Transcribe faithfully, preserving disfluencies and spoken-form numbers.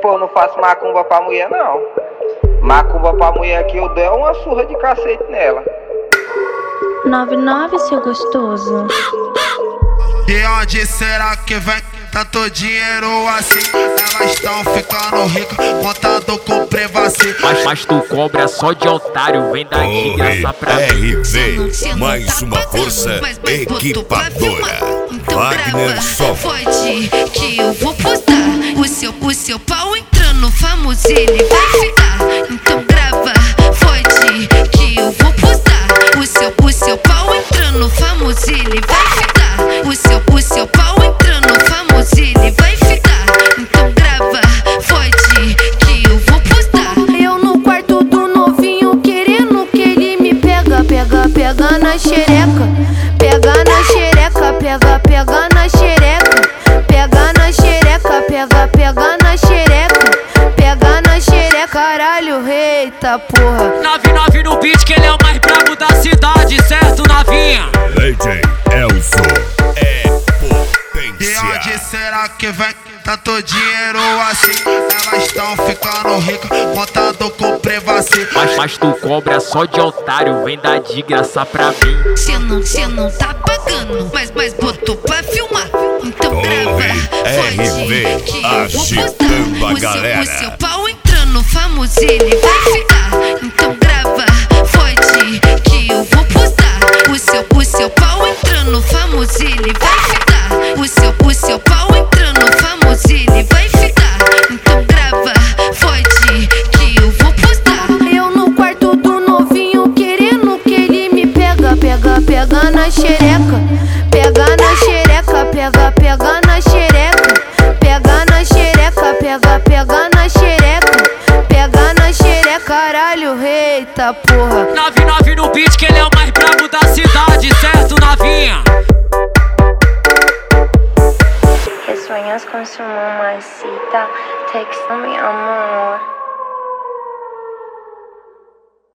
Pô, eu não faço macumba pra mulher, não. Macumba pra mulher que eu dei uma surra de cacete nela. nove nove, seu gostoso. De onde será que vem tanto dinheiro assim? Elas estão ficando ricas, contando com privacidade. Mas, mas tu cobra só de otário, vem dar de graça pra R V, mais uma força equipadora. Wagner só pode que eu vou postar. O seu, o seu pau entrando famoso, ele vai ficar. Então grava, pode que eu vou postar. O seu, o seu pau entrando famoso, ele vai ficar. O seu, o seu pau entrando famoso, ele vai ficar. Então grava, pode que eu vou postar. Eu no quarto do novinho querendo que ele me pega, pega, pega na xereca, pega na xereca, pega, pega na xereca, pega na xereca, pega, pega na xereca, pega na xereca, caralho, eita porra. nove nove no beat que ele é o mais brabo da cidade, certo, novinha? D J Elson é De potência. onde será que vem tanto dinheiro assim? Elas estão ficando ricas, contando com privacidade. Mas, mas tu cobra só de otário, vem dar de graça pra mim. Cê não, cê não tá pagando, mas, mas botou pra filmar. Então grava, R V, pode que eu vou agitando postar. a O seu, galera. o seu pau entrando famoso, ele vai ficar. Então grava, pode que eu vou postar. O seu, o seu pau entrando famoso, ele vai ficar. O seu, o seu pau entrando famoso, ele vai ficar. Então grava, pode que eu vou postar. Eu no quarto do novinho querendo que ele me pega, pega, pega na xereca, pega na xereca, pega, pega na xereca, pega na xereca, pega, pega na xereca, pega na xereca, caralho, eita porra. nove nove no beat que ele é o mais brabo da cidade, certo, novinha? Que sueñas con su mamacita, text mi amor.